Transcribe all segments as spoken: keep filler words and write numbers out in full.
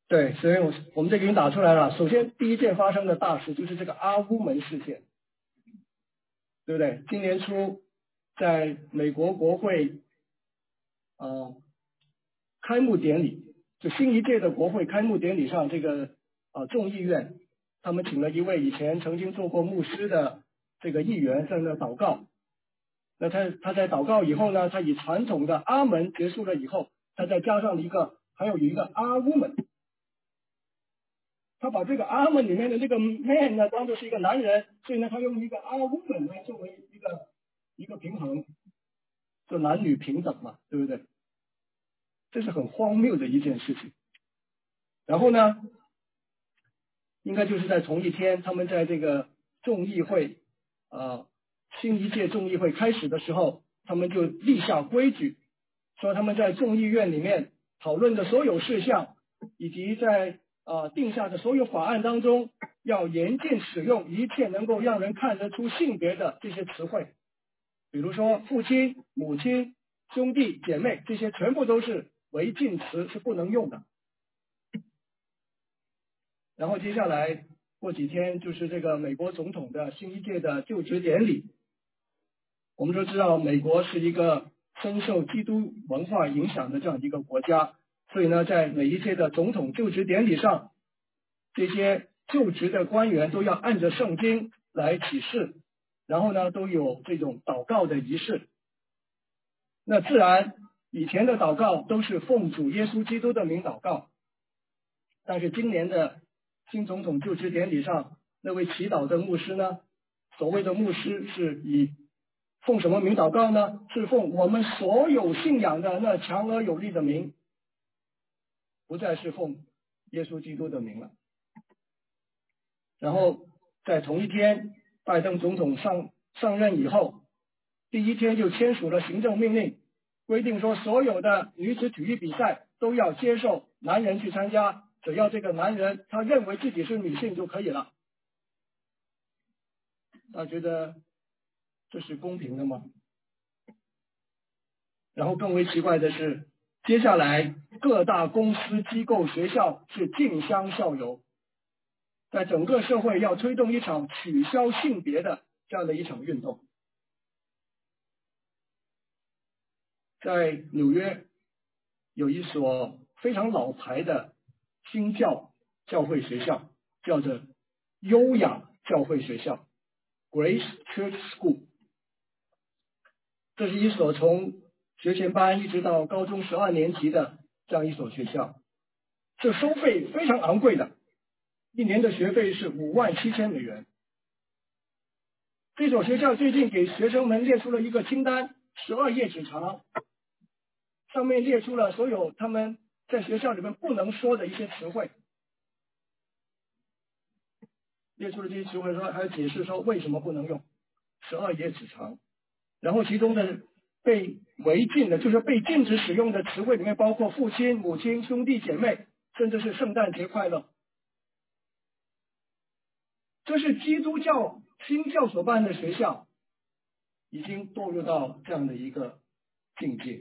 对，所以我我们这个已经打出来了。首先，第一件发生的大事就是这个阿乌门事件，对不对？今年初，在美国国会呃开幕典礼，就新一届的国会开幕典礼上，这个呃众议院他们请了一位以前曾经做过牧师的这个议员在那祷告。那他他在祷告以后呢，他以传统的阿门结束了以后，他再加上了一个还有一个阿乌门。他把这个阿门里面的这个 man 呢当做是一个男人，所以呢他用一个阿 woman 来作为一个一个平衡，就男女平等嘛，对不对？这是很荒谬的一件事情。然后呢，应该就是在同一天，他们在这个众议会呃新一届众议会开始的时候，他们就立下规矩，说他们在众议院里面讨论的所有事项，以及在呃定下的所有法案当中，要严禁使用一切能够让人看得出性别的这些词汇，比如说父亲、母亲、兄弟姐妹，这些全部都是违禁词，是不能用的。然后接下来过几天就是这个美国总统的新一届的就职典礼。我们都知道美国是一个深受基督文化影响的这样一个国家，所以呢，在每一届的总统就职典礼上，这些就职的官员都要按着圣经来起誓，然后呢，都有这种祷告的仪式。那自然以前的祷告都是奉主耶稣基督的名祷告，但是今年的新总统就职典礼上，那位祈祷的牧师呢，所谓的牧师是以奉什么名祷告呢？是奉我们所有信仰的那强而有力的名，不再是奉耶稣基督的名了。然后在同一天，拜登总统上上任以后，第一天就签署了行政命令，规定说所有的女子体育比赛都要接受男人去参加，只要这个男人他认为自己是女性就可以了。他觉得这是公平的吗？然后更为奇怪的是，接下来各大公司、机构、学校是竞相校友，在整个社会要推动一场取消性别的这样的一场运动。在纽约有一所非常老牌的新教教会学校，叫做优雅教会学校 Grace Church School。 这是一所从学前班一直到高中十二年级的这样一所学校，是收费非常昂贵的，一年的学费是五万七千美元。这所学校最近给学生们列出了一个清单，十二页纸长，上面列出了所有他们在学校里面不能说的一些词汇，列出了这些词汇，说还有解释说为什么不能用，十二页纸长。然后其中的被违禁的，就是被禁止使用的词汇里面包括父亲、母亲、兄弟姐妹，甚至是圣诞节快乐。这是基督教新教所办的学校，已经堕入到这样的一个境界。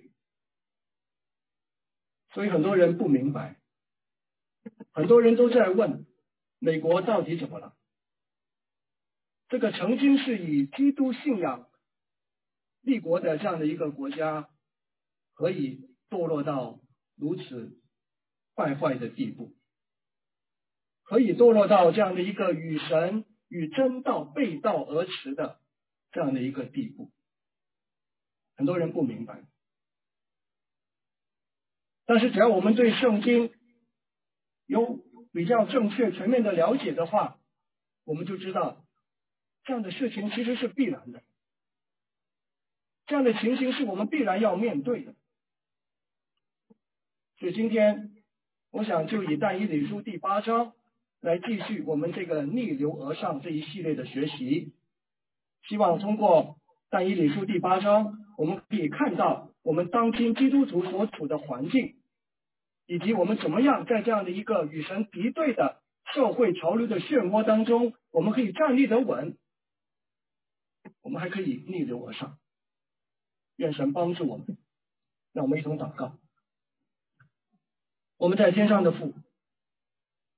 所以很多人不明白，很多人都在问，美国到底怎么了？这个曾经是以基督信仰立国的这样的一个国家，何以堕落到如此败坏的地步？何以堕落到这样的一个与神与真道背道而驰的这样的一个地步？很多人不明白。但是只要我们对圣经有比较正确全面的了解的话，我们就知道这样的事情其实是必然的，这样的情形是我们必然要面对的。所以今天我想就以但以理书第八章来继续我们这个逆流而上这一系列的学习，希望通过但以理书第八章，我们可以看到我们当今基督徒所处的环境，以及我们怎么样在这样的一个与神敌对的社会潮流的漩涡当中，我们可以站立得稳，我们还可以逆流而上。愿神帮助我们。让我们一同祷告。我们在天上的父，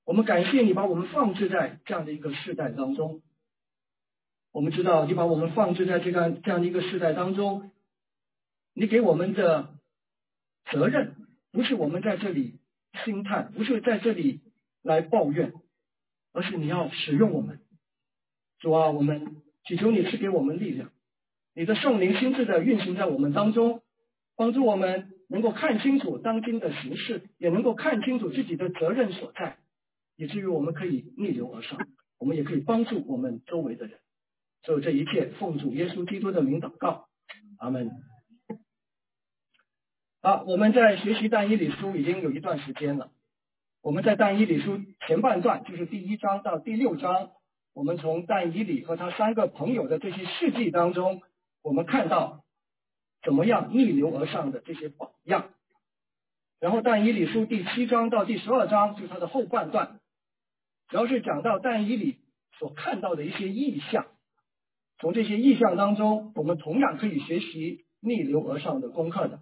我们感谢你把我们放置在这样的一个世代当中。我们知道你把我们放置在这个这样的一个世代当中，你给我们的责任不是我们在这里兴叹，不是在这里来抱怨，而是你要使用我们。主啊，我们祈求你赐给我们力量，你的圣灵亲自的运行在我们当中，帮助我们能够看清楚当今的形势，也能够看清楚自己的责任所在，以至于我们可以逆流而上，我们也可以帮助我们周围的人。所有这一切奉主耶稣基督的名祷告，阿们。好，我们在学习但以理书已经有一段时间了。我们在但以理书前半段，就是第一章到第六章，我们从但以理和他三个朋友的这些事迹当中，我们看到怎么样逆流而上的这些榜样。然后但以理书第七章到第十二章就是它的后半段，主要是讲到但以理所看到的一些异象。从这些异象当中，我们同样可以学习逆流而上的功课的。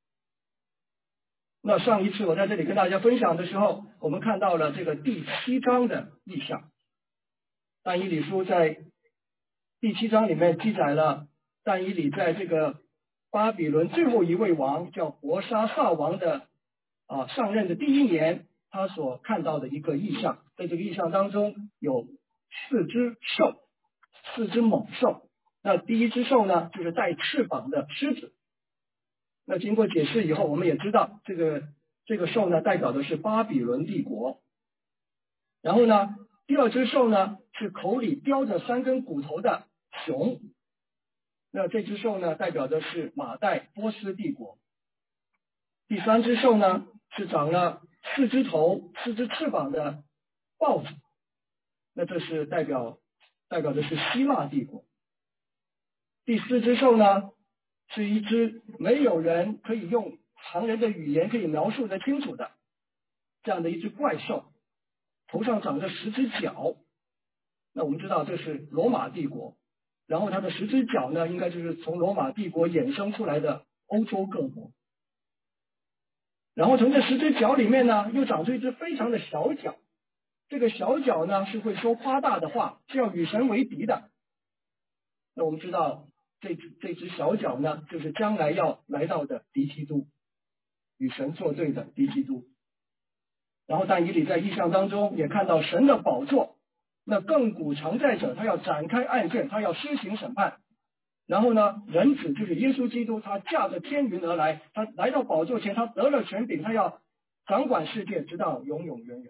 那上一次我在这里跟大家分享的时候，我们看到了这个第七章的异象。但以理书在第七章里面记载了但以理在这个巴比伦最后一位王叫伯沙撒王的啊上任的第一年，他所看到的一个异象。在这个异象当中有四只兽，四只猛兽。那第一只兽呢，就是带翅膀的狮子。那经过解释以后，我们也知道这个这个兽呢，代表的是巴比伦帝国。然后呢，第二只兽呢，是口里叼着三根骨头的熊。那这只兽呢，代表的是马代波斯帝国。第三只兽呢，是长了四只头、四只翅膀的豹子。那这是代表代表的是希腊帝国。第四只兽呢，是一只没有人可以用常人的语言可以描述得清楚的这样的一只怪兽，头上长着十只角。那我们知道这是罗马帝国，然后它的十只角呢，应该就是从罗马帝国衍生出来的欧洲各国。然后从这十只角里面呢，又长出一只非常的小角。这个小角呢，是会说夸大的话，是要与神为敌的。那我们知道这这只小角呢，就是将来要来到的敌基督，与神作对的敌基督。然后但以理在异象当中也看到神的宝座，那亘古常在者他要展开案卷，他要施行审判。然后呢，人子就是耶稣基督，他驾着天云而来，他来到宝座前，他得了权柄，他要掌管世界直到永永远远。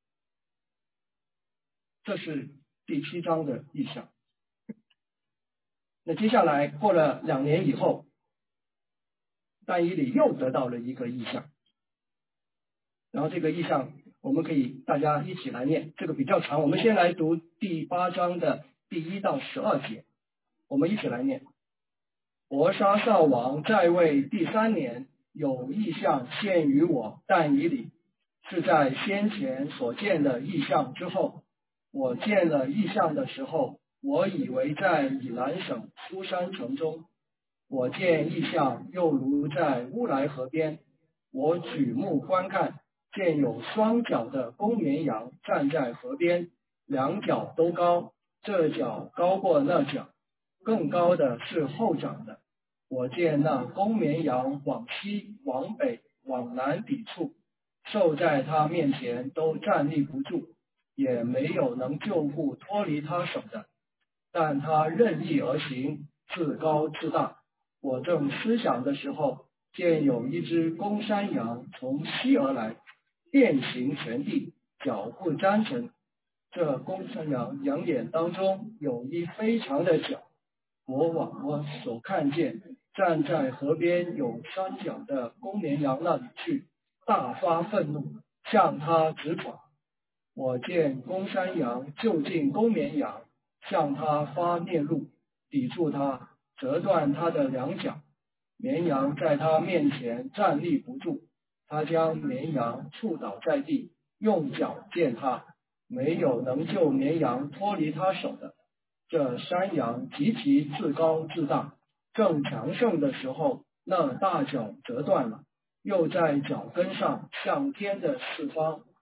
这是第七章的异象。那接下来过了两年以后，但以理又得到了一个异象。然后这个异象我们可以大家一起来念，这个比较长，我们先来读第八章的第一到十二节，我们一起来念。伯沙撒王在位第三年，有异象现于我但以理，是在先前所见的异象之后。我见了异象的时候，我以为在以兰省苏珊城中。我见异象又如在乌来河边，我举目观看，见有双脚的公绵羊站在河边，两脚都高，这脚高过那脚，更高的是后长的。我见那公绵羊往西、往北、往南抵触，兽在他面前都站立不住，也没有能救护脱离他手的，但他任意而行，自高自大。我正思想的时候，见有一只公山羊从西而来，遍行全地，脚不沾尘。这公山羊羊眼当中有一非常的角。我往我所看见站在河边有三角的公绵羊那里去，大发愤怒，向他直闯。我见公山羊就近公绵羊，向他发烈怒，抵住他，折断他的两脚。绵羊在他面前站立不住，他将绵羊触倒在地，用脚践他，没有能救绵羊脱离他手的。这山羊极其自高自大，正强盛的时候，那大脚折断了，又在脚跟上向天的四方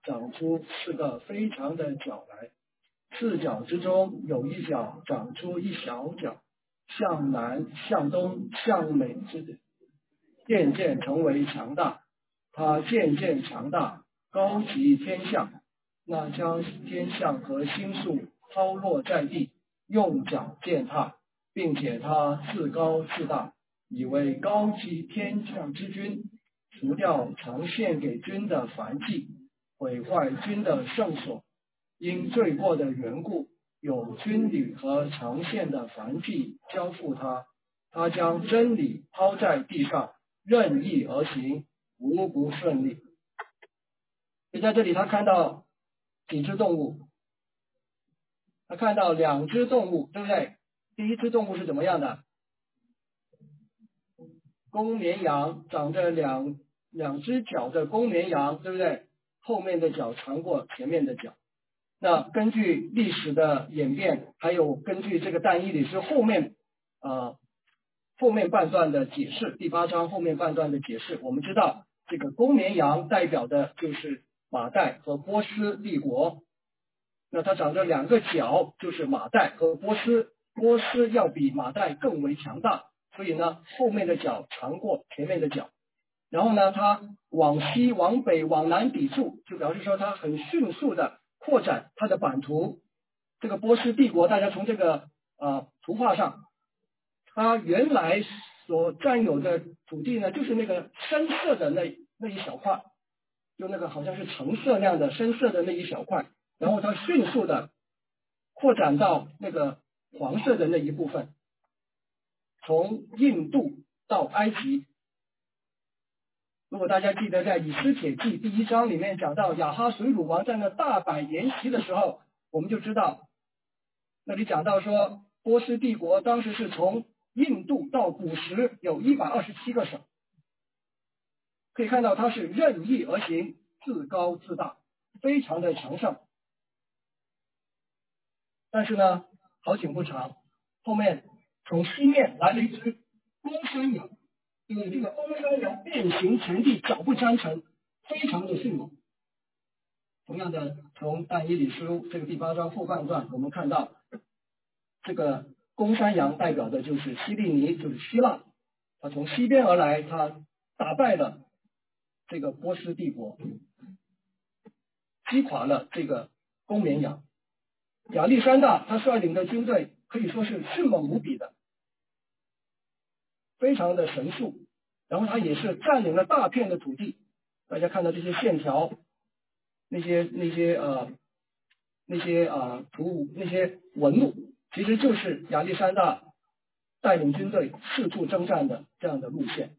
长出四个非常的角来，四角之中有一角长出一小角，向南、向东、向北之渐渐成为强大。它渐渐强大，高及天象，那将天象和星宿抛落在地，用脚践踏，并且他自高自大，以为高级天象之君，除掉常献给君的燔祭，毁坏君的圣所。因罪过的缘故，有军旅和常献的燔祭交付他，他将真理抛在地上，任意而行，无不顺利。就在这里，他看到几只动物，他看到两只动物，对不对？第一只动物是怎么样的？公绵羊，长着两两只脚的公绵羊，对不对？后面的脚长过前面的脚。那根据历史的演变，还有根据这个但以理书后面啊、呃、后面半段的解释，第八章后面半段的解释，我们知道这个公绵羊代表的就是马代和波斯帝国。那它长着两个角，就是马代和波斯，波斯要比马代更为强大，所以呢，后面的角长过前面的角。然后呢，它往西、往北、往南抵触，就表示说它很迅速的扩展它的版图。这个波斯帝国，大家从这个呃图画上，它原来所占有的土地呢，就是那个深色的那那一小块，就那个好像是橙色那样的深色的那一小块，然后它迅速的扩展到那个黄色的那一部分，从印度到埃及。如果大家记得在以斯帖记第一章里面讲到亚哈水鲁王在那大摆筵席的时候，我们就知道那里讲到说波斯帝国当时是从印度到古时有一百二十七个省，可以看到它是任意而行，自高自大，非常的强盛。但是呢，好景不长，后面从西面来了一只公山羊，因为这个公山羊变形成地，脚不沾尘，非常的迅猛。同样的，从但以理书这个第八章后半段，我们看到这个公山羊代表的就是希利尼，就是希腊，他从西边而来，他打败了这个波斯帝国，击垮了这个公绵羊。亚历山大他率领的军队可以说是迅猛无比的，非常的神速，然后他也是占领了大片的土地。大家看到这些线条，那些那些呃那些啊图那些纹路，其实就是亚历山大带领军队四处征战的这样的路线。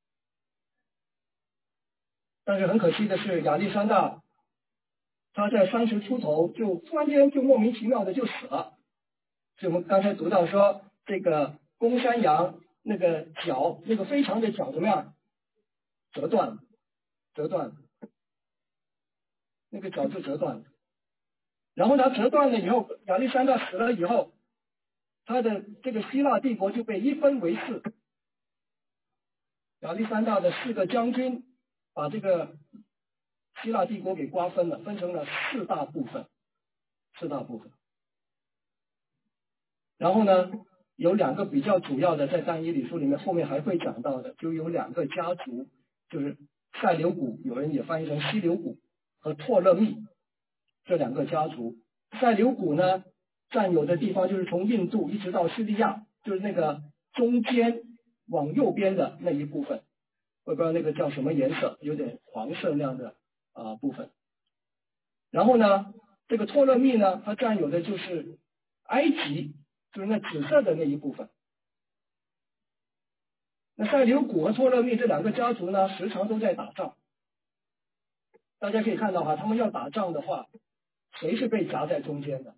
但是很可惜的是，亚历山大他在三十出头就突然间就莫名其妙的就死了。所以我们刚才读到说，这个公山羊那个脚，那个非常的脚怎么样？折断了，折断了，那个脚就折断了。然后他折断了以后，亚历山大死了以后，他的这个希腊帝国就被一分为四。亚历山大的四个将军把这个希腊帝国给瓜分了，分成了四大部分，四大部分。然后呢，有两个比较主要的，在但以理书里面后面还会讲到的，就有两个家族，就是塞琉古，有人也翻译成西琉古，和托勒密这两个家族。塞琉古呢，占有的地方就是从印度一直到叙利亚，就是那个中间往右边的那一部分，我也不知道那个叫什么颜色，有点黄色那样的啊、呃、部分。然后呢，这个托勒密呢，它占有的就是埃及，就是那紫色的那一部分。那塞琉古和托勒密这两个家族呢，时常都在打仗。大家可以看到哈，他们要打仗的话，谁是被夹在中间的？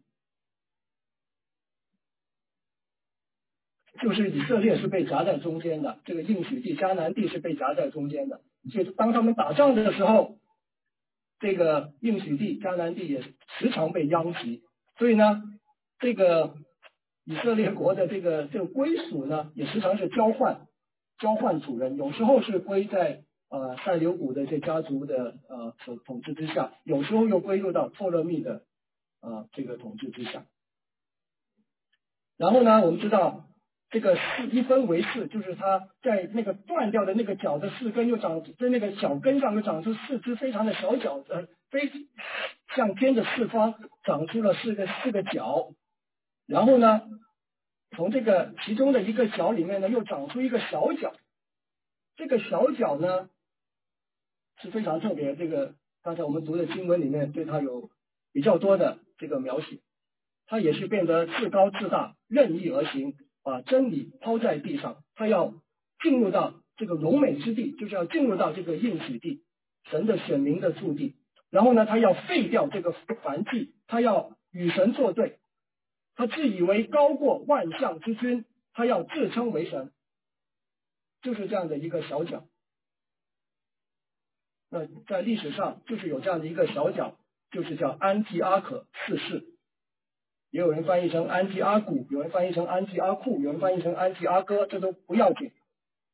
就是以色列是被夹在中间的，这个应许地迦南地是被夹在中间的。所以当他们打仗的时候，这个应许地迦南地也时常被殃及。所以呢，这个以色列国的这个这个归属呢，也时常是交换交换主人，有时候是归在呃塞琉古的这家族的呃统统治之下，有时候又归入到托勒密的呃这个统治之下。然后呢，我们知道这个四一分为四，就是它在那个断掉的那个脚的四根又长在那个脚跟上又长出四只非常的小脚，呃，非向天的四方长出了四个四个角。然后呢，从这个其中的一个角里面呢，又长出一个小角。这个小角呢是非常特别，这个刚才我们读的经文里面对它有比较多的这个描写。他也是变得自高自大，任意而行，把真理抛在地上。他要进入到这个荣美之地，就是要进入到这个应许地，神的选民的驻地。然后呢，他要废掉这个燔祭，他要与神作对，他自以为高过万象之君，他要自称为神，就是这样的一个小角。那在历史上就是有这样的一个小角，就是叫安提阿可四世。也有人翻译成安提阿古，有人翻译成安提阿库，有人翻译成安提阿哥，这都不要紧。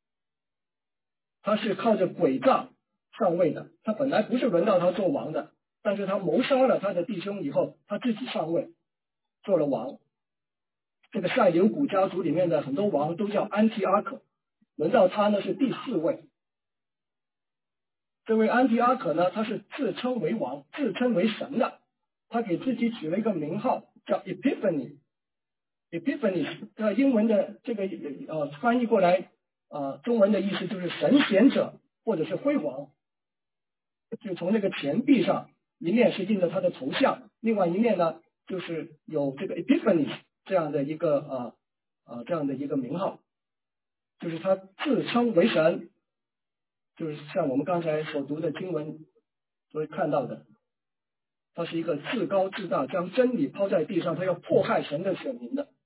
他是靠着诡诈上位的，他本来不是轮到他做王的，但是他谋杀了他的弟兄以后，他自己上位做了王。这个塞琉古家族里面的很多王都叫安提阿可，轮到他呢是第四位。这位安提阿可呢，他是自称为王，自称为神的，他给自己取了一个名号叫 Epiphany。Epiphany 这英文的这个呃翻译过来呃中文的意思就是神显者或者是辉煌，就从那个钱币上一面是印着他的头像，另外一面呢就是有这个 Epiphany 这样的一个呃呃这样的一个名号，就是他自称为神，就是像我们刚才所读的经文所看到的，他是一个自高自大，将真理抛在地上，他要迫害神的选民的。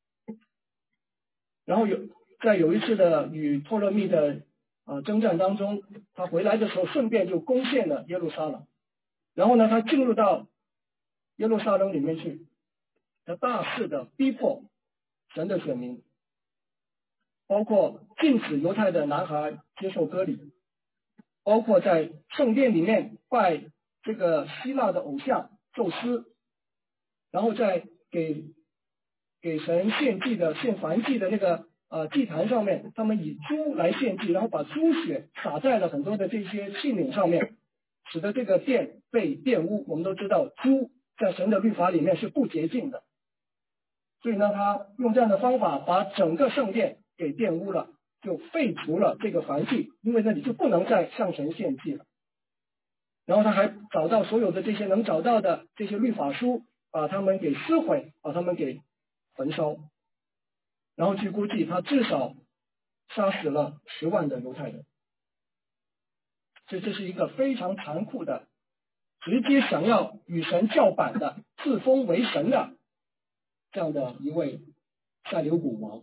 然后有在有一次的与托勒密的呃征战当中，他回来的时候顺便就攻陷了耶路撒冷。然后呢，他进入到耶路撒冷里面去，他大肆的逼迫神的选民，包括禁止犹太的男孩接受割礼，包括在圣殿里面拜这个希腊的偶像宙斯，然后在给给神献祭的献燔祭的那个呃祭坛上面，他们以猪来献祭，然后把猪血洒在了很多的这些器皿上面，使得这个殿被玷污。我们都知道猪在神的律法里面是不洁净的，所以呢，他用这样的方法把整个圣殿给玷污了，就废除了这个燔祭，因为那里就不能再向神献祭了。然后他还找到所有的这些能找到的这些律法书，把他们给撕毁，把他们给焚烧。然后据估计，他至少杀死了十万的犹太人。所以这是一个非常残酷的，直接想要与神叫板的、自封为神的这样的一位塞琉古王。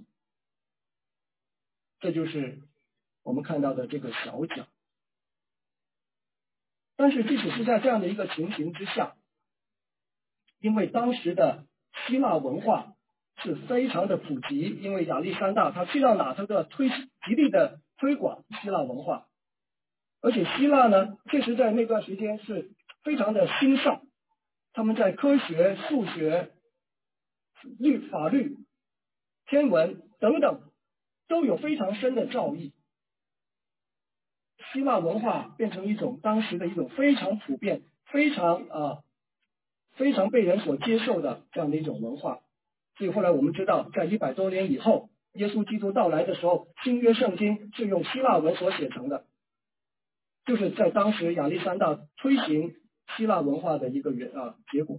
这就是我们看到的这个小角。但是即使是在这样的一个情形之下，因为当时的希腊文化是非常的普及，因为亚历山大他去到哪他都要推极力的推广希腊文化，而且希腊呢确实在那段时间是非常的兴盛，他们在科学、数学、律法律、天文等等都有非常深的造诣。希腊文化变成一种当时的一种非常普遍、非常啊、呃、非常被人所接受的这样的一种文化。所以后来我们知道，在一百多年以后，耶稣基督到来的时候，新约圣经是用希腊文所写成的，就是在当时亚历山大推行希腊文化的一个原啊结果。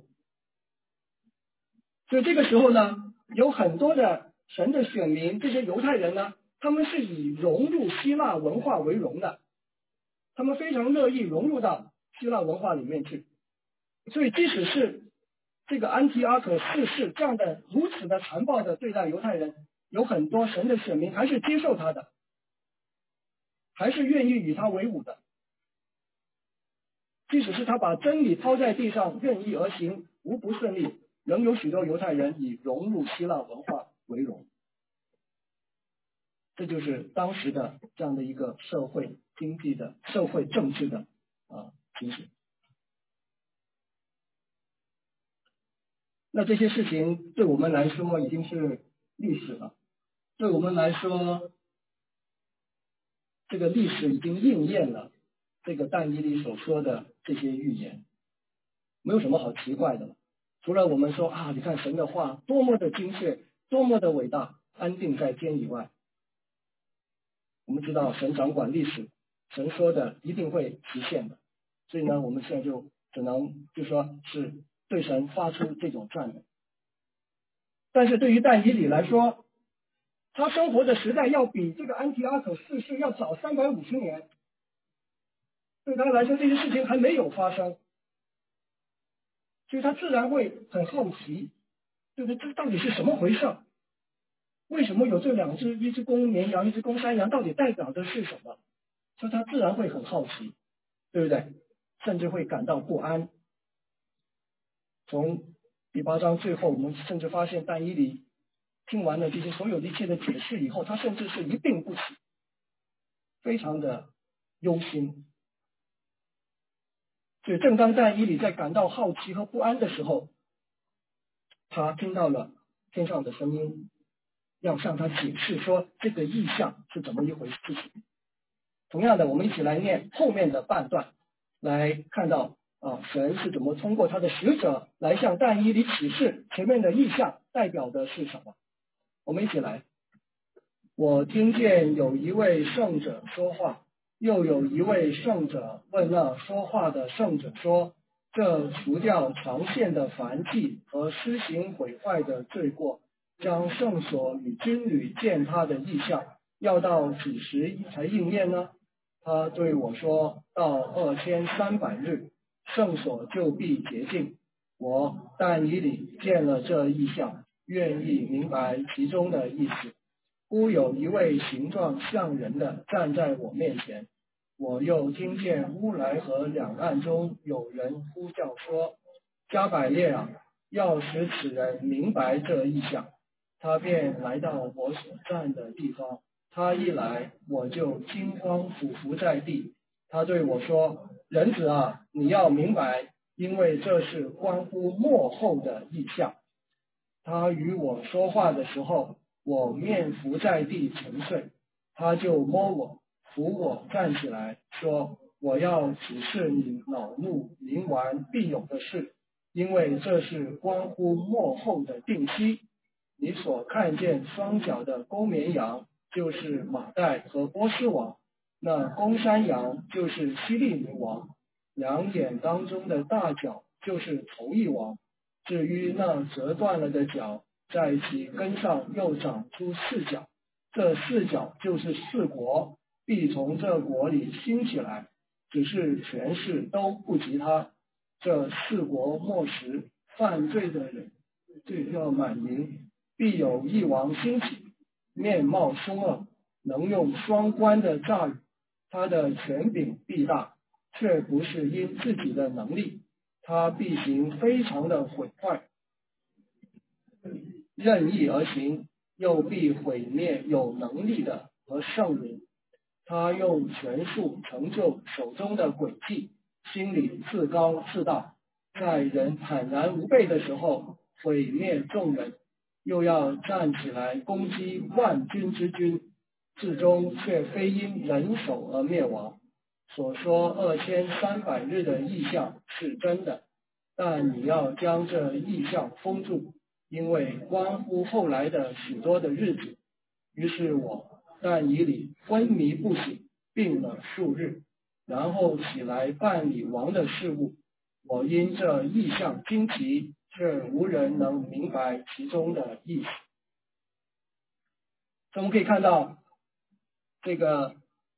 所以这个时候呢，有很多的神的选民，这些犹太人呢，他们是以融入希腊文化为荣的，他们非常乐意融入到希腊文化里面去。所以即使是这个安提阿可四世这样的如此的残暴的对待犹太人，有很多神的选民还是接受他的，还是愿意与他为伍的。即使是他把真理抛在地上，任意而行，无不顺利，仍有许多犹太人以融入希腊文化为荣。这就是当时的这样的一个社会经济的、社会政治的啊情形。那这些事情对我们来说已经是历史了，对我们来说，这个历史已经应验了这个但以理所说的这些预言，没有什么好奇怪的了。除了我们说啊，你看神的话多么的精确，多么的伟大，安定在天以外，我们知道神掌管历史，神说的一定会实现的。所以呢，我们现在就只能就说是对神发出这种赞美。但是对于但以理来说，他生活的时代要比这个安提阿可逝世要早三百五十年，对他来说这些事情还没有发生，所以他自然会很好奇，对不对？这到底是什么回事？为什么有这两只，一只公绵羊，一只公山羊，到底代表的是什么？所以他自然会很好奇，对不对？甚至会感到不安。从第八章最后，我们甚至发现但以理听完了这些所有的一切的解释以后，他甚至是一病不起，非常的忧心。所以正当但以理在感到好奇和不安的时候，他听到了天上的声音，要向他解释说这个异象是怎么一回事情。同样的，我们一起来念后面的半段，来看到啊，神是怎么通过他的使者来向但以理启示前面的异象代表的是什么。我们一起来。我听见有一位圣者说话，又有一位圣者问那说话的圣者说，这除掉长线的燔祭和施行毁坏的罪过，将圣所与军旅见他的异象，要到几时才应验呢？他对我说，到二千三百日，圣所就必洁净。我但以理见了这异象，愿意明白其中的意思。忽有一位形状像人的站在我面前，我又听见乌来河两岸中有人呼叫说，加百列啊，要使此人明白这异象。他便来到我所站的地方，他一来，我就惊慌俯伏在地。他对我说，人子啊，你要明白，因为这是关乎末后的异象。他与我说话的时候，我面伏在地沉睡，他就摸我，扶我站起来，说，我要指示你恼怒冥顽必有的事，因为这是关乎末后的定期。你所看见双脚的公绵羊，就是马代和波斯王，那公山羊就是希利尼王，两眼当中的大角就是头一王。至于那折断了的角，在其根上又长出四角，这四角就是四国，必从这国里兴起来，只是权势都不及他。这四国末时，犯罪的人罪恶满盈，必有一王兴起，面貌凶恶，能用双关的诈语，他的权柄必大，却不是因自己的能力，他必行非常的毁坏，任意而行，又必毁灭有能力的和圣灵。他用权术成就手中的诡计，心里自高自大，在人坦然无备的时候毁灭众人，又要站起来攻击万军之君，至终却非因人手而灭亡。所说二千三百日的异象是真的，但你要将这异象封住，因为关乎后来的许多的日子。于是我但以理昏迷不醒，病了数日，然后起来办理王的事务。我因这异象惊奇，却无人能明白其中的意思。我们可以看到，这个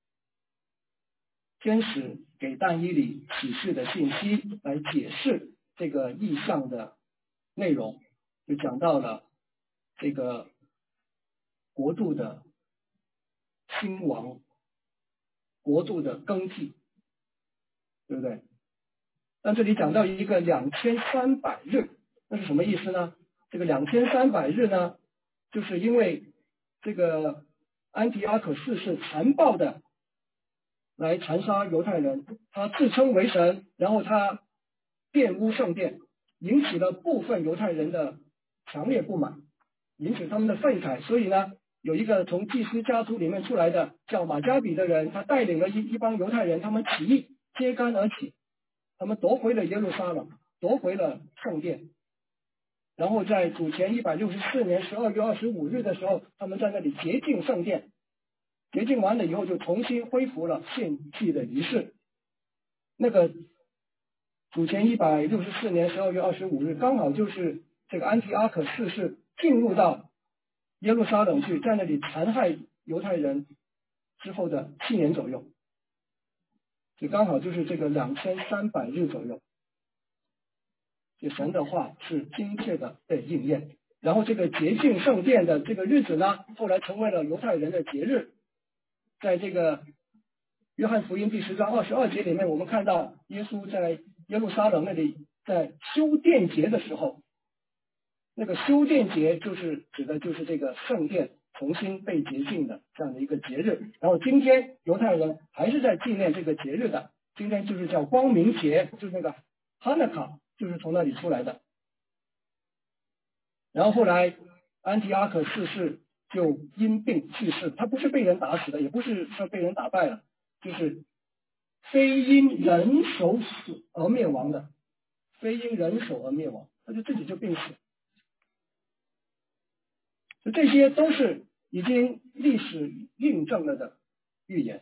天使给但以理启示的信息来解释这个异象的内容，就讲到了这个国度的兴亡，国度的更替，对不对？但这里讲到一个两千三百日，那是什么意思呢？这个两千三百日呢，就是因为这个安提阿可四世残暴的来残杀犹太人，他自称为神，然后他玷污圣殿，引起了部分犹太人的强烈不满，引起他们的愤慨。所以呢，有一个从祭司家族里面出来的叫马加比的人，他带领了一一帮犹太人，他们起义，揭竿而起，他们夺回了耶路撒冷，夺回了圣殿。然后在主前一百六十四年十二月二十五日的时候，他们在那里洁净圣殿，洁净完了以后就重新恢复了献祭的仪式。那个主前一百六十四年十二月二十五日，刚好就是这个安提阿可四世进入到耶路撒冷去，在那里残害犹太人之后的七年左右，就刚好就是这个两千三百日左右。这神的话是精确的被应验。然后这个洁净圣殿的这个日子呢，后来成为了犹太人的节日。在这个约翰福音第十章二十二节里面，我们看到耶稣在耶路撒冷那里在修殿节的时候，那个修殿节就是指的就是这个圣殿重新被洁净的这样的一个节日。然后今天犹太人还是在纪念这个节日的，今天就是叫光明节，就是那个哈纳卡，就是从那里出来的。然后后来安提阿可四世就因病去世，他不是被人打死的，也不是说被人打败了，就是非因人手死而灭亡的，非因人手而灭亡，他就自己就病死。所以这些都是已经历史印证了的预言。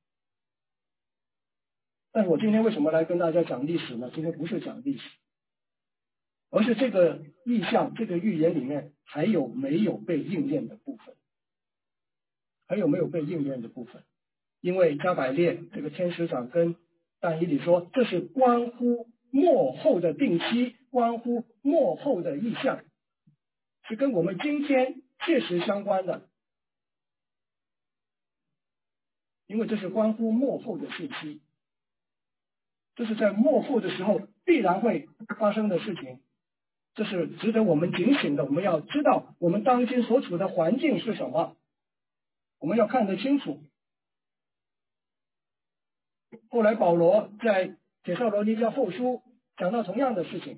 但是我今天为什么来跟大家讲历史呢？今天不是讲历史，而是这个意象、这个预言里面还有没有被应验的部分，还有没有被应验的部分？因为加百列这个天使长跟但以理说，这是关乎末后的定期，关乎末后的意象，是跟我们今天切实相关的，因为这是关乎末后的事期，这是在末后的时候必然会发生的事情。这是值得我们警醒的，我们要知道我们当今所处的环境是什么，我们要看得清楚。后来保罗在帖撒罗尼迦后书讲到同样的事情，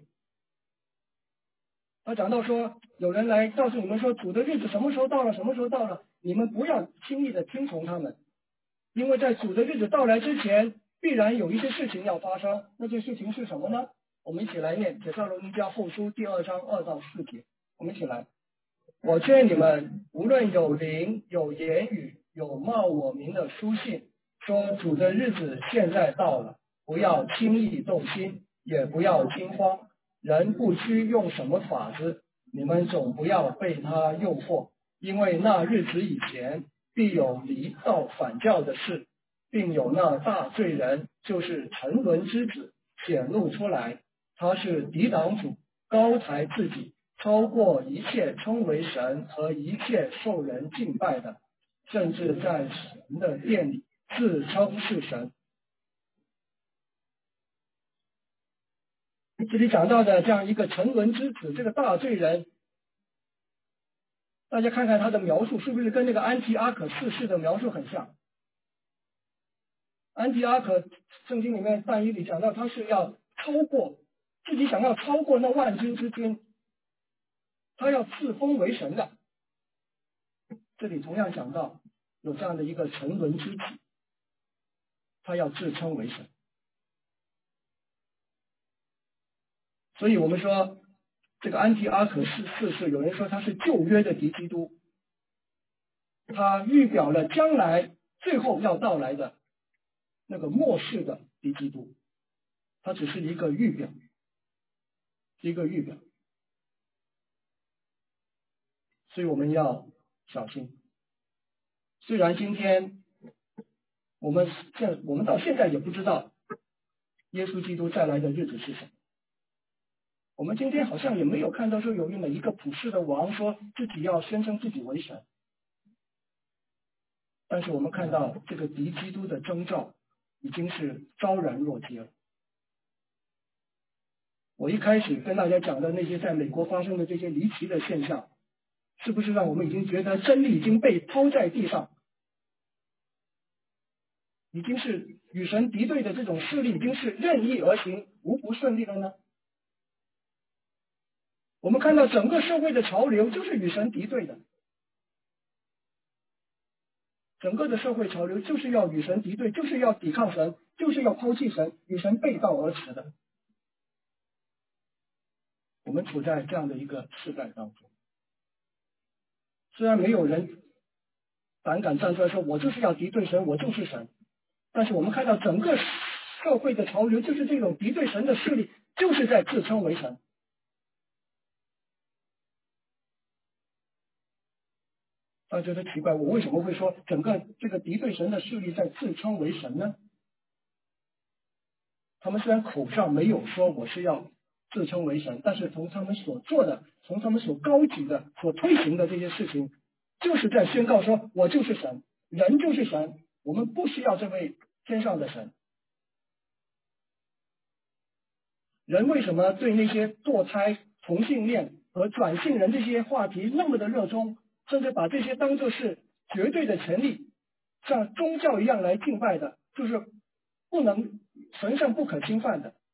他讲到说，有人来告诉你们说主的日子什么时候到了，什么时候到了，你们不要轻易的听从他们，因为在主的日子到来之前，必然有一些事情要发生。那这事情是什么呢？我们一起来念帖撒罗尼迦后书第二章二到四节，我们一起来。我劝你们，无论有灵、有言语、有冒我名的书信，说主的日子现在到了，不要轻易动心，也不要惊慌。人不须用什么法子，你们总不要被他诱惑，因为那日子以前，必有离道反教的事，并有那大罪人，就是沉沦之子显露出来，他是抵挡主，高抬自己，超过一切称为神和一切受人敬拜的，甚至在神的殿里自称是神。这里讲到的这样一个沉沦之子，这个大罪人，大家看看他的描述是不是跟那个安提阿可四世的描述很像？安提阿可圣经里面但以理讲到他是要超过自己，想要超过那万军之君，他要自封为神的。这里同样讲到有这样的一个沉沦之子，他要自称为神。所以我们说这个安提阿可四世，有人说他是旧约的敌基督，他预表了将来最后要到来的那个末世的敌基督，他只是一个预表，一个预表。所以我们要小心。虽然今天我们现我们到现在也不知道耶稣基督再来的日子是什么，我们今天好像也没有看到说有哪一个普世的王说自己要宣称自己为神，但是我们看到这个敌基督的征兆已经是昭然若揭了。我一开始跟大家讲的那些在美国发生的这些离奇的现象，是不是让我们已经觉得真理已经被抛在地上？ 已经是与神敌对的这种势力，已经是任意而行，无不顺利了呢？我们看到整个社会的潮流就是与神敌对的，整个的社会潮流就是要与神敌对，就是要抵抗神，就是要抛弃神，与神背道而驰的。我们处在这样的一个世代当中，虽然没有人胆敢站出来说我就是要敌对神，我就是神，但是我们看到整个社会的潮流就是这种敌对神的势力就是在自称为神。大家觉得奇怪，我为什么会说整个这个敌对神的势力在自称为神呢？他们虽然口上没有说我是要自称为神，但是从他们所做的，从他们所高举的、所推行的这些事情，就是在宣告说我就是神，人就是神，我们不需要这位天上的神。人为什么对那些堕胎、同性恋和转性人这些话题那么的热衷，甚至把这些当作是绝对的权利，像宗教一样来敬拜的，就是不能神圣不可侵犯的？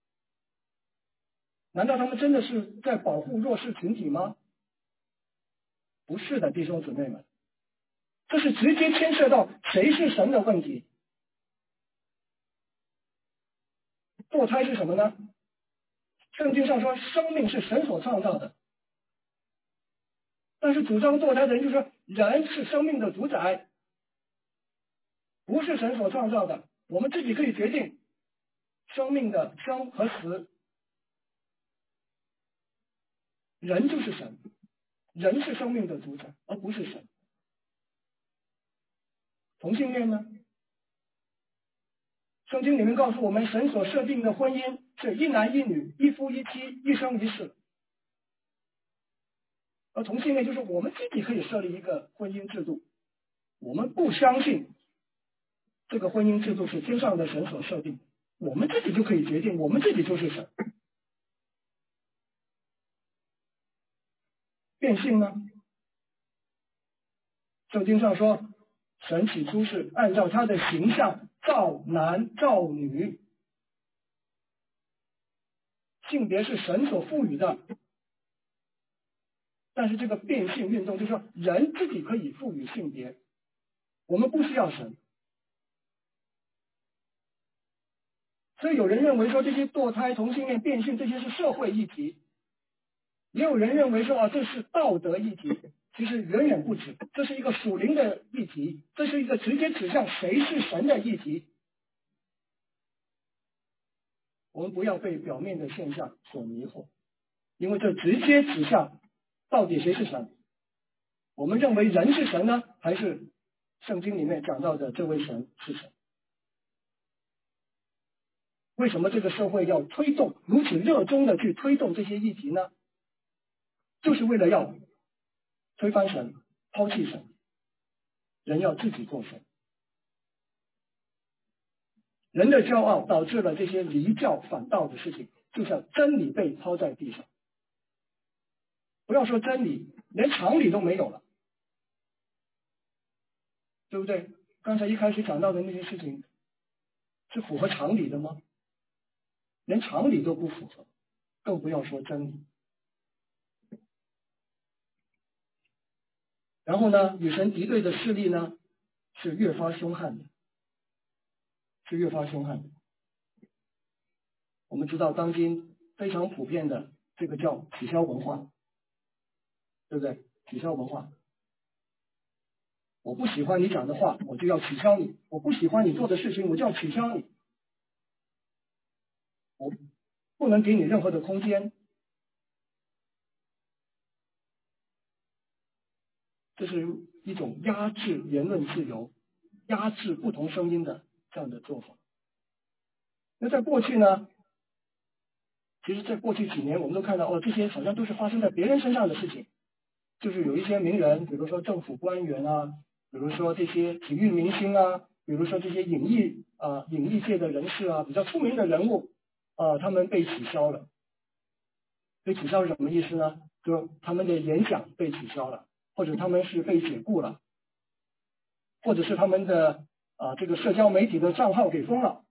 难道他们真的是在保护弱势群体吗？不是的，弟兄姊妹们，这是直接牵涉到谁是神的问题。堕胎是什么呢？圣经上说生命是神所创造的，但是主张堕胎的人就说人是生命的主宰，不是神所创造的，我们自己可以决定生命的生和死。人就是神，人是生命的主宰，而不是神。同性恋呢？圣经里面告诉我们，神所设定的婚姻是一男一女，一夫一妻，一生一世。而同性恋就是我们自己可以设立一个婚姻制度，我们不相信这个婚姻制度是天上的神所设定，我们自己就可以决定，我们自己就是神。变性呢？圣经上说，神起初是按照他的形象造男造女，性别是神所赋予的。但是这个变性运动就是说人自己可以赋予性别，我们不需要神。所以有人认为说这些堕胎、同性恋、变性这些是社会议题，也有人认为说啊这是道德议题，其实远远不止，这是一个属灵的议题，这是一个直接指向谁是神的议题。我们不要被表面的现象所迷惑，因为这直接指向到底谁是神。我们认为人是神呢，还是圣经里面讲到的这位神是神？为什么这个社会要推动如此热衷的去推动这些议题呢？就是为了要推翻神，抛弃神，人要自己做神。人的骄傲导致了这些离教反道的事情，就像真理被抛在地上。不要说真理，连常理都没有了，对不对？刚才一开始讲到的那些事情是符合常理的吗？连常理都不符合，更不要说真理。然后呢，与神敌对的势力呢，是越发凶悍的，是越发凶悍的。我们知道当今非常普遍的这个叫取消文化，对不对？取消文化，我不喜欢你讲的话，我就要取消你；我不喜欢你做的事情，我就要取消你。我不能给你任何的空间。这是一种压制言论自由、压制不同声音的这样的做法。那在过去呢，其实在过去几年我们都看到，哦，这些好像都是发生在别人身上的事情，就是有一些名人，比如说政府官员啊，比如说这些体育明星啊，比如说这些影艺啊、影艺界的人士啊，比较出名的人物啊，他们被取消了。被取消是什么意思呢？就他们的演讲被取消了，或者他们是被解雇了，或者是他们的啊这个社交媒体的账号给封了，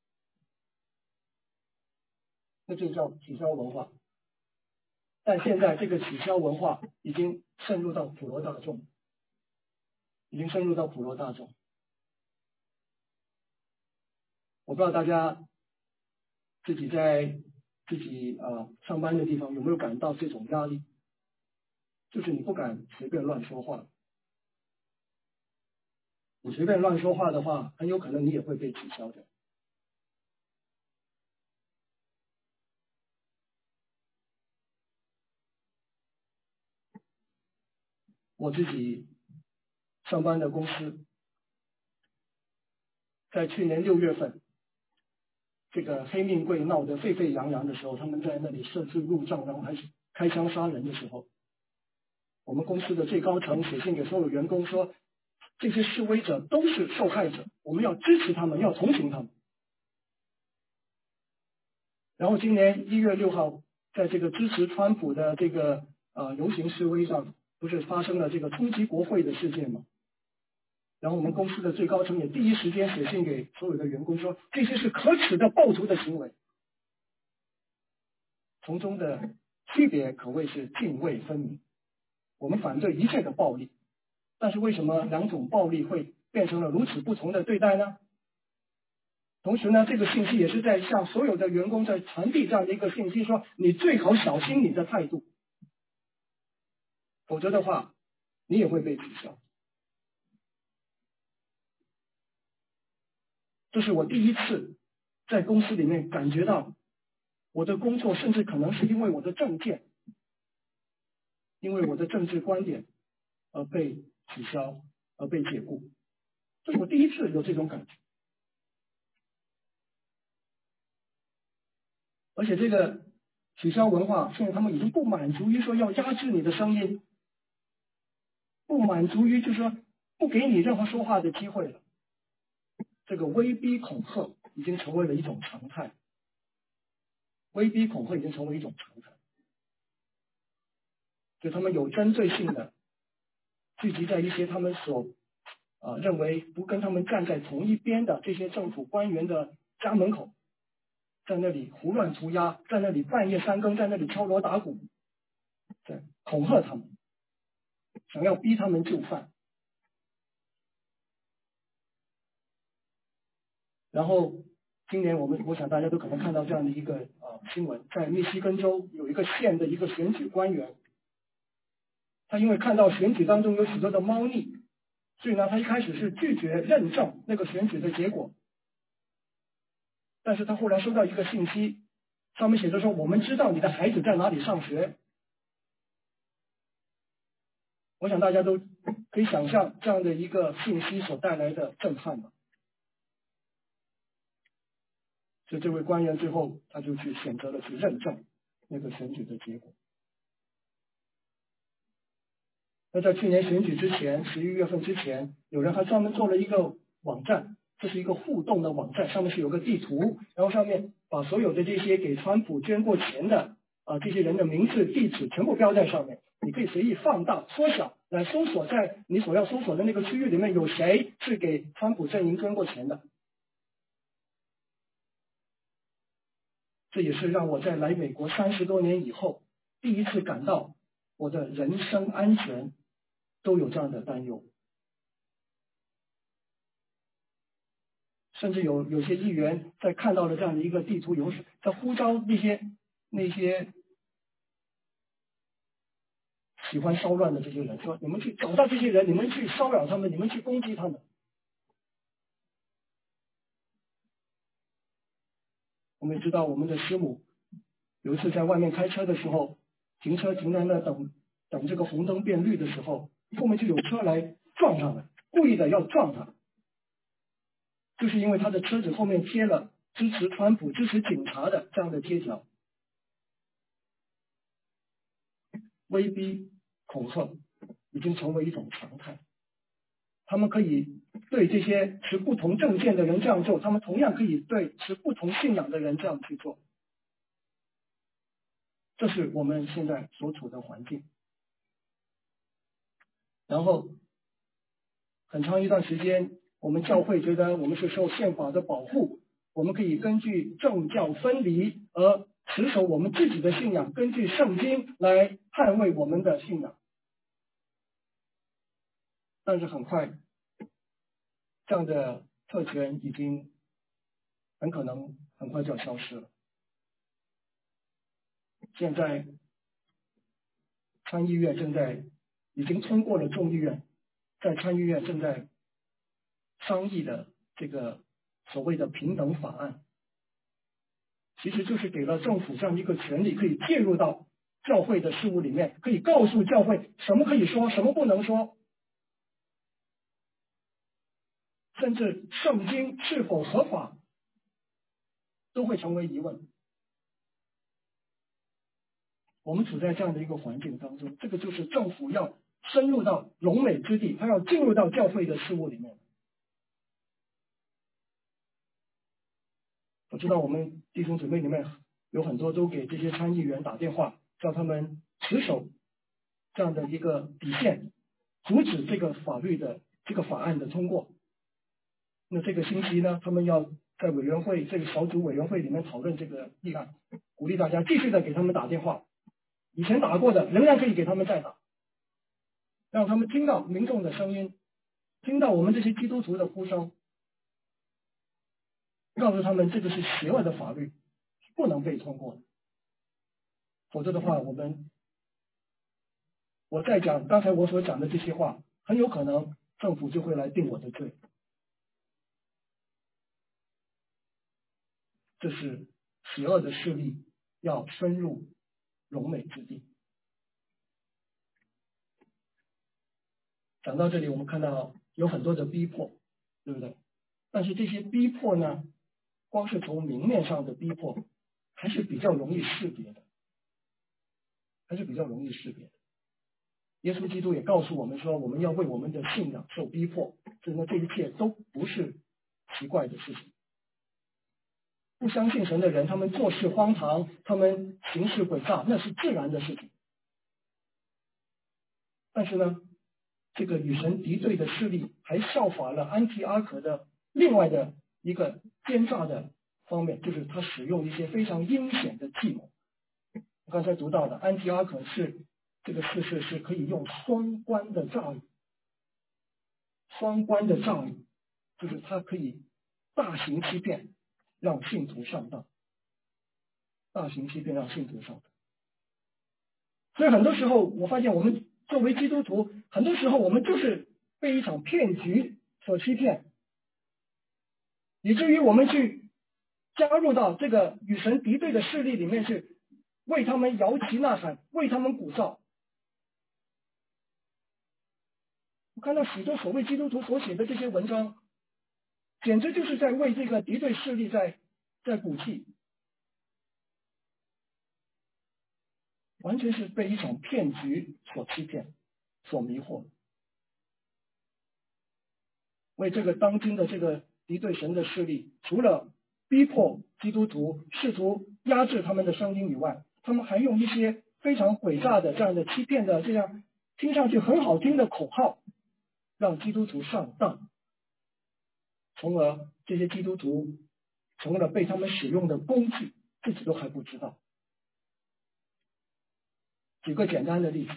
那就叫取消文化。但现在这个取消文化已经渗入到普罗大众，已经深入到普罗大众。我不知道大家自己在自己啊、呃、上班的地方有没有感到这种压力，就是你不敢随便乱说话，你随便乱说话的话，很有可能你也会被取消的。我自己上班的公司，在去年六月份，这个黑命贵闹得沸沸扬扬的时候，他们在那里设置路障，然后还是开枪杀人的时候，我们公司的最高层写信给所有员工说，这些示威者都是受害者，我们要支持他们，要同情他们。然后今年一月六号，在这个支持川普的这个呃游行示威上，不是发生了这个冲击国会的事件吗？然后我们公司的最高层也第一时间写信给所有的员工说，这些是可耻的暴徒的行为，从中的区别可谓是泾渭分明。我们反对一切的暴力，但是为什么两种暴力会变成了如此不同的对待呢？同时呢，这个信息也是在向所有的员工在传递这样的一个信息，说你最好小心你的态度，否则的话，你也会被取消。这是我第一次在公司里面感觉到，我的工作甚至可能是因为我的政见，因为我的政治观点而被取消，而被解雇。这是我第一次有这种感觉。而且这个取消文化，现在他们已经不满足于说要压制你的声音，不满足于就是说不给你任何说话的机会了。这个威逼恐吓已经成为了一种常态，威逼恐吓已经成为一种常态，就他们有针对性的聚集在一些他们所呃认为不跟他们站在同一边的这些政府官员的家门口，在那里胡乱涂鸦，在那里半夜三更在那里敲锣打鼓，对，恐吓他们，想要逼他们就范。然后今年我们我想大家都可能看到这样的一个呃新闻，在密西根州有一个县的一个选举官员，他因为看到选举当中有许多的猫腻，所以呢他一开始是拒绝认证那个选举的结果，但是他后来收到一个信息，上面写着说我们知道你的孩子在哪里上学。我想大家都可以想象这样的一个信息所带来的震撼吧。所以这位官员最后他就去选择了去认证那个选举的结果。那在去年选举之前，十一月份之前，有人还专门做了一个网站，这是一个互动的网站，上面是有个地图，然后上面把所有的这些给川普捐过钱的啊这些人的名字、地址全部标在上面，你可以随意放大、缩小来搜索，在你所要搜索的那个区域里面有谁是给川普阵营捐过钱的。这也是让我在来美国三十多年以后，第一次感到我的人身安全都有这样的担忧。甚至有有些议员在看到了这样的一个地图以后，在呼召那些那些喜欢骚乱的这些人，说你们去找到这些人，你们去骚扰他们，你们去攻击他们。我们也知道我们的师母有一次在外面开车的时候，停车停在那等等这个红灯变绿的时候，后面就有车来撞上来，故意的要撞他，就是因为他的车子后面贴了支持川普、支持警察的这样的贴条。威逼恐吓已经成为一种常态，他们可以对这些持不同政见的人这样做，他们同样可以对持不同信仰的人这样去做。这是我们现在所处的环境。然后很长一段时间， 我们教会觉得我们是受宪法的保护，我们可以根据政教分离而持守我们自己的信仰，根据圣经来捍卫我们的信仰。但是很快，这样的特权已经很可能很快就要消失了。现在参议院正在已经通过了众议院，在参议院正在商议的这个所谓的平等法案，其实就是给了政府这样一个权利，可以介入到教会的事务里面，可以告诉教会什么可以说，什么不能说，甚至圣经是否合法都会成为疑问。我们处在这样的一个环境当中，这个就是政府要深入到荣美之地，他要进入到教会的事务里面。我知道我们弟兄姊妹里面有很多都给这些参议员打电话，叫他们持守这样的一个底线，阻止这个法律的这个法案的通过。那这个星期呢，他们要在委员会这个小组委员会里面讨论这个议案，鼓励大家继续的给他们打电话，以前打过的仍然可以给他们再打，让他们听到民众的声音，听到我们这些基督徒的呼声，告诉他们这个是邪恶的法律，不能被通过的。否则的话，我们我再讲刚才我所讲的这些话，很有可能政府就会来定我的罪。这是邪恶的势力要深入荣美之地。讲到这里，我们看到有很多的逼迫，对不对？但是这些逼迫呢，光是从明面上的逼迫，还是比较容易识别的，还是比较容易识别的。耶稣基督也告诉我们说，我们要为我们的信仰受逼迫，所以呢，这一切都不是奇怪的事情。不相信神的人，他们做事荒唐，他们行事诡诈，那是自然的事情。但是呢，这个与神敌对的势力还效法了安提阿可的另外的一个奸诈的方面，就是他使用一些非常阴险的计谋。我刚才读到的，安提阿可是这个事实是可以用双关的诈语，双关的诈语，就是他可以大行欺骗，让信徒上当，大行欺骗让信徒上当。所以很多时候，我发现我们作为基督徒，很多时候我们就是被一场骗局所欺骗，以至于我们去加入到这个与神敌对的势力里面去，为他们摇旗呐喊，为他们鼓噪。我看到许多所谓基督徒所写的这些文章，简直就是在为这个敌对势力在在鼓气，完全是被一场骗局所欺骗、所迷惑。为这个当今的这个敌对神的势力，除了逼迫基督徒、试图压制他们的声音以外，他们还用一些非常诡诈的这样的欺骗的这样听上去很好听的口号，让基督徒上当，从而这些基督徒成了被他们使用的工具，自己都还不知道。举个简单的例子，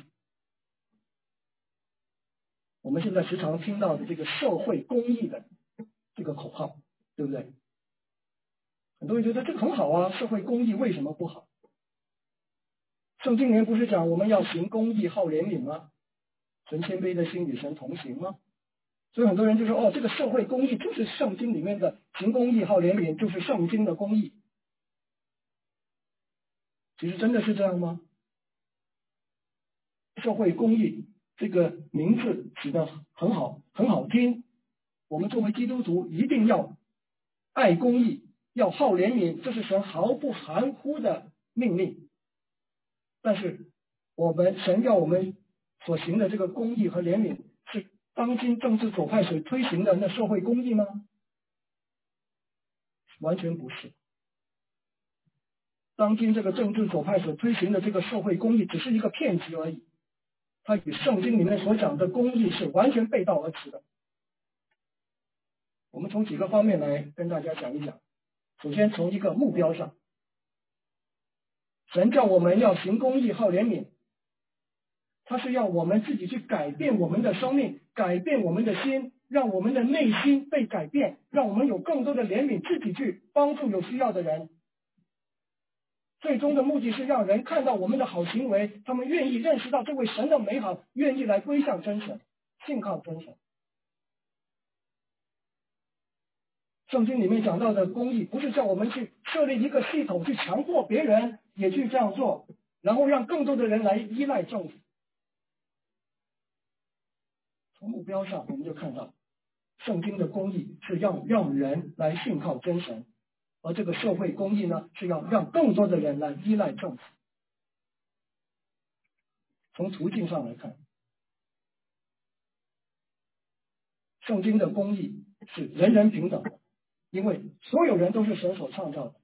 我们现在时常听到的这个社会公益的这个口号，对不对？很多人觉得这个很好啊，社会公益为什么不好？圣经里面不是讲我们要行公义、好怜悯吗？存谦卑的心与神同行吗？所以很多人就说，哦，这个社会公益就是圣经里面的行公义、好怜悯，就是圣经的公益。其实真的是这样吗？社会公益这个名字起得很好，很好听。我们作为基督徒一定要爱公义，要好怜悯，这是神毫不含糊的命令。但是我们神要我们所行的这个公义和怜悯，是当今政治左派所推行的那社会公义吗？完全不是。当今这个政治左派所推行的这个社会公义，只是一个骗局而已。它与圣经里面所讲的公义是完全背道而驰的。 我们从几个方面来跟大家讲一讲。首先从一个目标上，神叫我们要行公义、好怜悯，他是要我们自己去改变我们的生命，改变我们的心，让我们的内心被改变，让我们有更多的怜悯，自己去帮助有需要的人。最终的目的是让人看到我们的好行为，他们愿意认识到这位神的美好，愿意来归向真神，信靠真神。圣经里面讲到的公义，不是叫我们去设立一个系统，去强迫别人也去这样做，然后让更多的人来依赖政府。从目标上，我们就看到，圣经的公义是要让人来信靠真神，而这个社会公义呢，是要让更多的人来依赖政府。从途径上来看，圣经的公义是人人平等的，因为所有人都是神所创造的，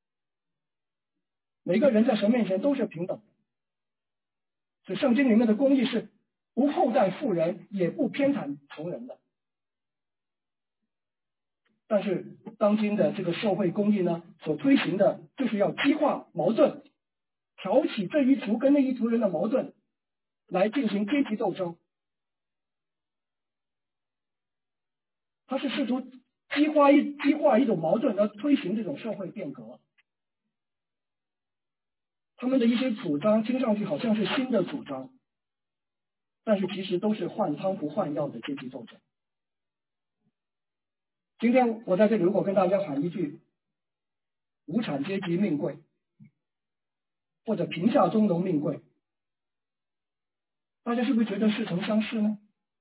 每个人在神面前都是平等的。所以圣经里面的公义是不厚待富人，也不偏袒穷人的。但是当今的这个社会公义呢，所推行的就是要激化矛盾，挑起这一族跟那一族人的矛盾，来进行阶级斗争。它是试图激化一激化一种矛盾，而推行这种社会变革。他们的一些主张听上去好像是新的主张，但是其实都是换汤不换药的阶级斗争。今天我在这里如果跟大家喊一句无产阶级命贵，或者贫下中农命贵，大家是不是觉得似曾相识呢？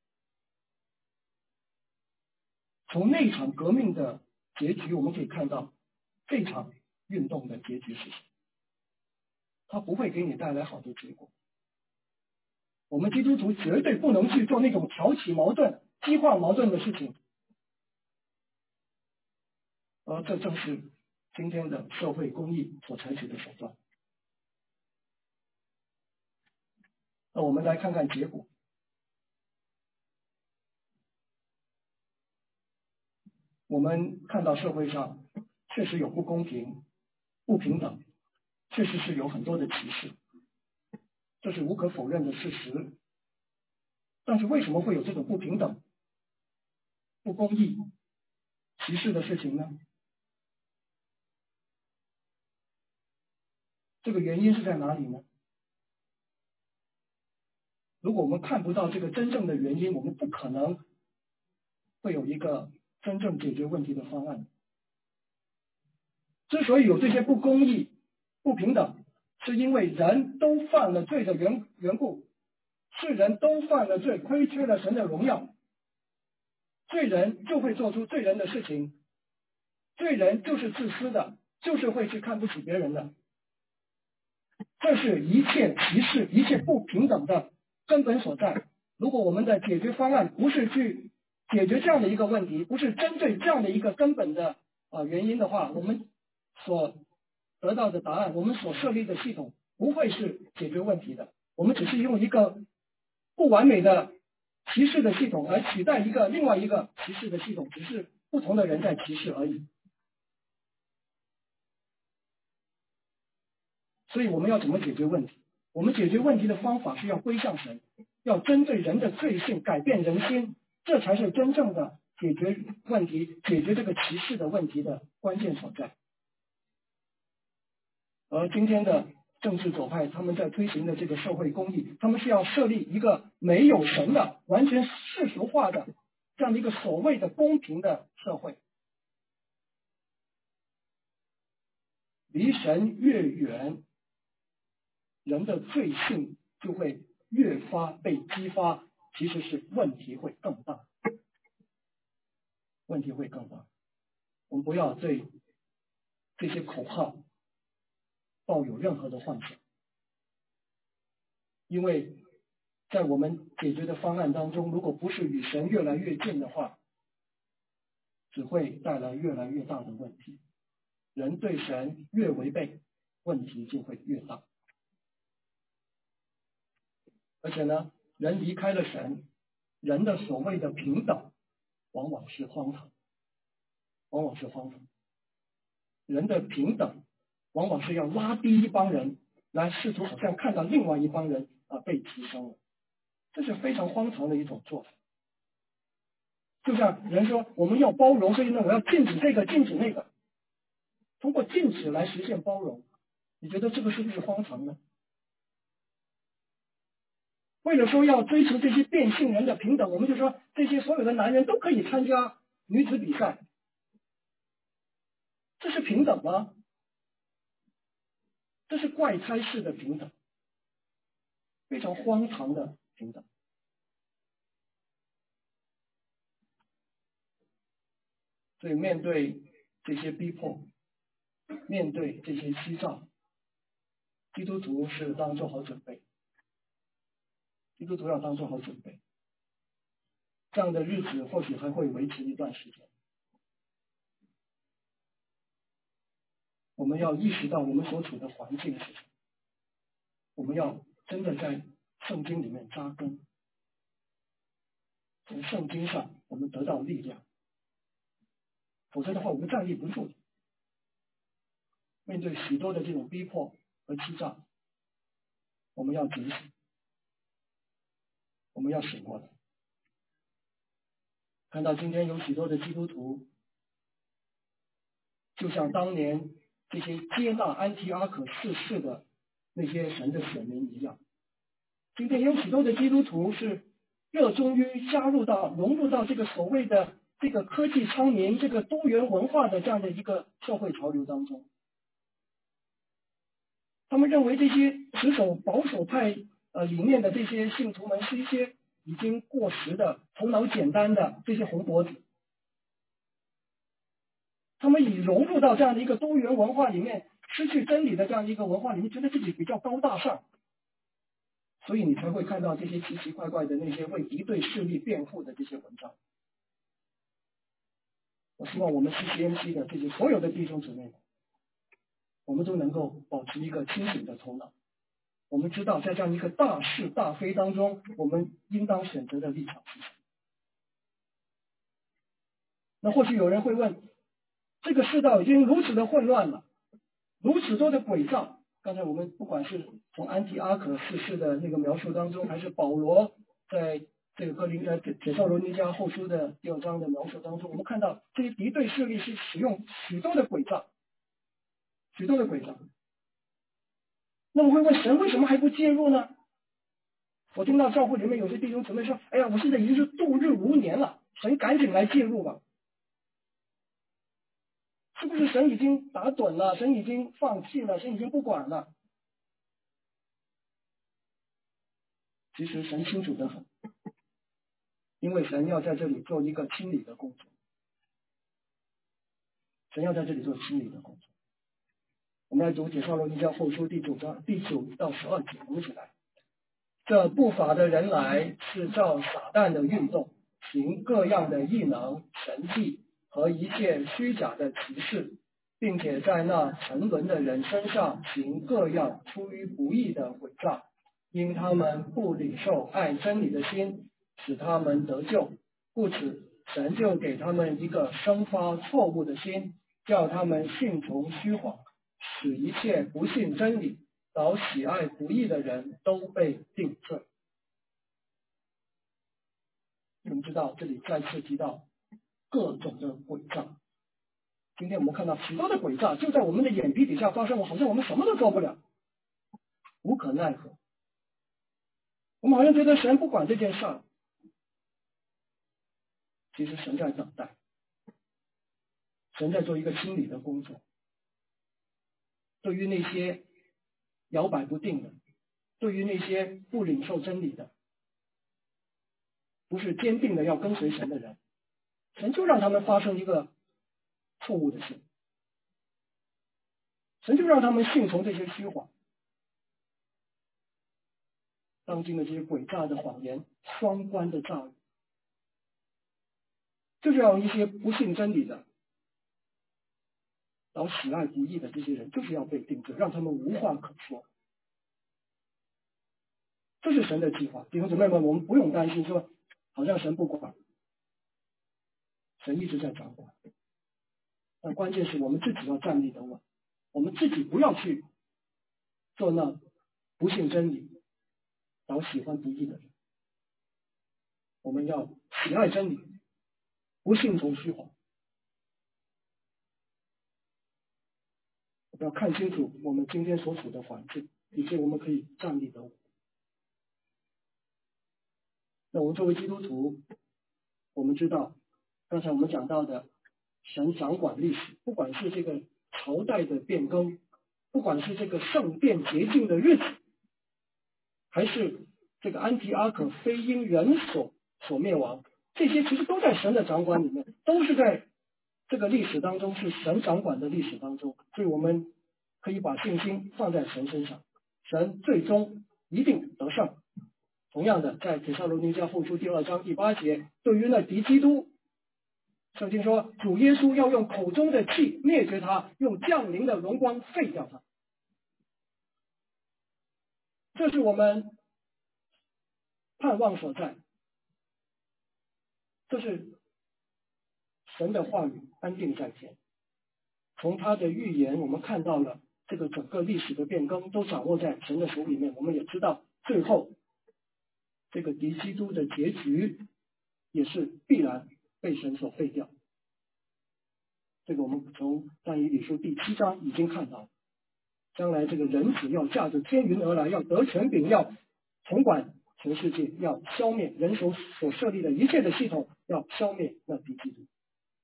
从那场革命的结局我们可以看到，这场运动的结局是什么？它不会给你带来好的结果。我们基督徒绝对不能去做那种挑起矛盾、激化矛盾的事情，而这正是今天的社会公义所采取的手段。那我们来看看结果。我们看到社会上确实有不公平、不平等，确实是有很多的歧视，这是无可否认的事实。但是为什么会有这种不平等、不公义、歧视的事情呢？这个原因是在哪里呢？如果我们看不到这个真正的原因，我们不可能会有一个真正解决问题的方案。之所以有这些不公义、不平等，是因为人都犯了罪的缘缘故，是人都犯了罪，亏缺了神的荣耀，罪人就会做出罪人的事情，罪人就是自私的，就是会去看不起别人的。这是一切歧视、一切不平等的根本所在。如果我们的解决方案不是去解决这样的一个问题，不是针对这样的一个根本的啊原因的话，我们所得到的答案，我们所设立的系统不会是解决问题的。我们只是用一个不完美的歧视的系统来取代一个另外一个歧视的系统，只是不同的人在歧视而已。所以我们要怎么解决问题？我们解决问题的方法是要归向神，要针对人的罪性改变人心，这才是真正的解决问题、解决这个歧视的问题的关键所在。而今天的政治左派，他们在推行的这个社会公义，他们是要设立一个没有神的、完全世俗化的这样的一个所谓的公平的社会。离神越远，人的罪性就会越发被激发，其实是问题会更大，问题会更大。我们不要对这些口号抱有任何的幻想，因为在我们解决的方案当中，如果不是与神越来越近的话，只会带来越来越大的问题。人对神越违背，问题就会越大。而且呢，人离开了神，人的所谓的平等往往是荒唐。 往往是荒唐。人的平等往往是要拉低一帮人，来试图好像看到另外一帮人啊被提升了，这是非常荒唐的一种做法。就像人说我们要包容，所以呢我要禁止这个禁止那个，通过禁止来实现包容，你觉得这个是不是荒唐呢？为了说要追求这些变性人的平等，我们就说这些所有的男人都可以参加女子比赛，这是平等吗？这是怪胎式的平等，非常荒唐的平等。所以面对这些逼迫，面对这些欺诈，基督徒是当做好准备，基督徒要当做好准备。这样的日子或许还会维持一段时间。我们要意识到我们所处的环境是什么，我们要真的在圣经里面扎根，从圣经上我们得到力量，否则的话我们站立不住的。面对许多的这种逼迫和欺诈，我们要警醒，我们要醒过来。看到今天有许多的基督徒，就像当年这些接纳安提阿可逝世的那些神的选民一样，今天有许多的基督徒是热衷于加入到融入到这个所谓的这个科技昌明、这个多元文化的这样的一个社会潮流当中。他们认为这些持守保守派呃理念的这些信徒们是一些已经过时的、头脑简单的这些红脖子。他们以融入到这样的一个多元文化里面，失去真理的这样一个文化里面，觉得自己比较高大上，所以你才会看到这些奇奇怪怪的那些为敌对势力辩护的这些文章。我希望我们 C C M C 的这些所有的弟兄姊妹们，我们都能够保持一个清醒的头脑。我们知道在这样一个大是大非当中，我们应当选择的立场是什么。那或许有人会问，这个世道已经如此的混乱了，如此多的诡诈。刚才我们不管是从安提阿可逝世的那个描述当中，还是保罗在这个哥林呃帖撒罗尼迦后书的第二章的描述当中，我们看到这些敌对势力是使用许多的诡诈，许多的诡诈。那我会问，神为什么还不介入呢？我听到教会里面有些弟兄姊妹说，哎呀，我现在已经是度日无年了，神赶紧来介入吧。是不是神已经打盹了，神已经放弃了，神已经不管了？其实神清楚得很，因为神要在这里做一个清理的工作，神要在这里做清理的工作。我们来读帖撒罗尼迦后书第九章第九到十二节，我们一起来。这不法的人来是照撒旦的运动，行各样的异能、神迹和一切虚假的奇事，并且在那沉沦的人身上行各样出于不义的诡诈，因他们不领受爱真理的心，使他们得救，故此神就给他们一个生发错误的心，叫他们信从虚谎，使一切不信真理、老喜爱不义的人都被定罪。我们知道这里再次提到各种的诡诈，今天我们看到许多的诡诈就在我们的眼皮底下发生，好像我们什么都做不了，无可奈何。我们好像觉得神不管这件事儿，其实神在等待，神在做一个清理的工作。对于那些摇摆不定的，对于那些不领受真理的，不是坚定的要跟随神的人，神就让他们发生一个错误的事，神就让他们信从这些虚谎。当今的这些诡诈的谎言，双关的诈语，就是让一些不信真理的，然后喜爱不义的这些人，就是要被定罪，让他们无话可说。这是神的计划，弟兄姊妹们，我们不用担心说好像神不管，神一直在掌管。 但关键是我们自己要站立得稳，我们自己不要去做那不信真理、老喜欢不义的人。我们要喜爱真理，不信从虚谎。我们要看清楚我们今天所处的环境，以及我们可以站立得稳。那我们作为基督徒，我们知道刚才我们讲到的神掌管历史，不管是这个朝代的变更，不管是这个圣殿洁净的日子，还是这个安提阿可非因人所所灭亡，这些其实都在神的掌管里面，都是在这个历史当中，是神掌管的历史当中。所以我们可以把信心放在神身上，神最终一定得胜。同样的，在帖撒罗尼迦后书第二章第八节，对于那敌基督，圣经说主耶稣要用口中的气灭绝他，用降临的荣光废掉他。这是我们盼望所在，这是神的话语安定在天。从他的预言，我们看到了这个整个历史的变更都掌握在神的手里面。我们也知道最后这个敌基督的结局也是必然被神所废掉。这个我们从但以理书第七章已经看到，将来这个人子要驾着天云而来，要得权柄，要统管全世界，要消灭人手所设立的一切的系统，要消灭那敌基督。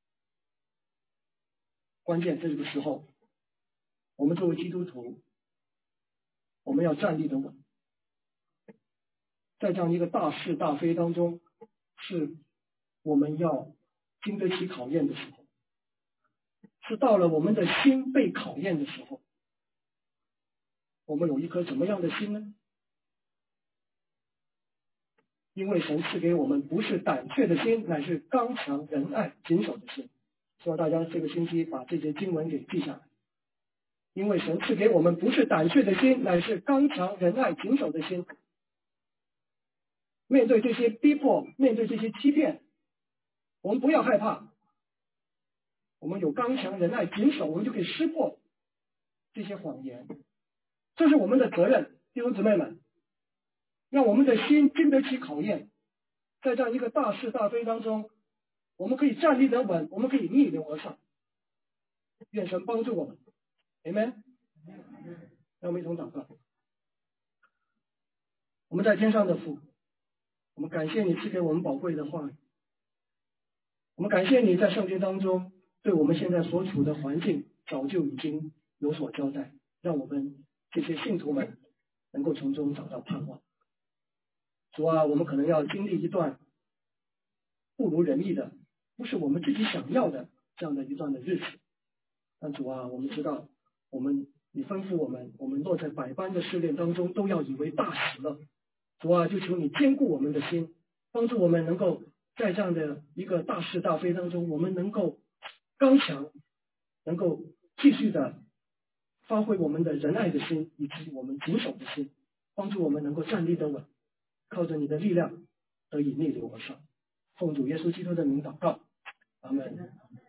关键在这个时候，我们作为基督徒，我们要站立得稳。在这样一个大是大非当中，是我们要经得起考验的时候，是到了我们的心被考验的时候。我们有一颗怎么样的心呢？因为神赐给我们不是胆怯的心，乃是刚强仁爱谨守的心。希望大家这个星期把这些经文给记下来。因为神赐给我们不是胆怯的心，乃是刚强仁爱谨守的心。面对这些逼迫，面对这些欺骗，我们不要害怕，我们有刚强仁爱谨守，我们就可以识破这些谎言。这是我们的责任，弟兄姊妹们，让我们的心经得起考验，在这样一个大是大非当中，我们可以站立得稳，我们可以逆流而上。愿神帮助我们 Amen。 让我们一同祷告。我们在天上的父，我们感谢你赐给我们宝贵的话语，我们感谢你在圣经当中对我们现在所处的环境早就已经有所交代，让我们这些信徒们能够从中找到盼望。主啊，我们可能要经历一段不如人意的，不是我们自己想要的这样的一段的日子，但主啊，我们知道我们你吩咐我们，我们落在百般的试炼当中，都要以为大喜乐。主啊，就求你坚固我们的心，帮助我们能够在这样的一个大是大非当中，我们能够刚强，能够继续的发挥我们的仁爱的心，以及我们谨守的心，帮助我们能够站立得稳，靠着你的力量得以逆流而上。奉主耶稣基督的名祷告，阿们。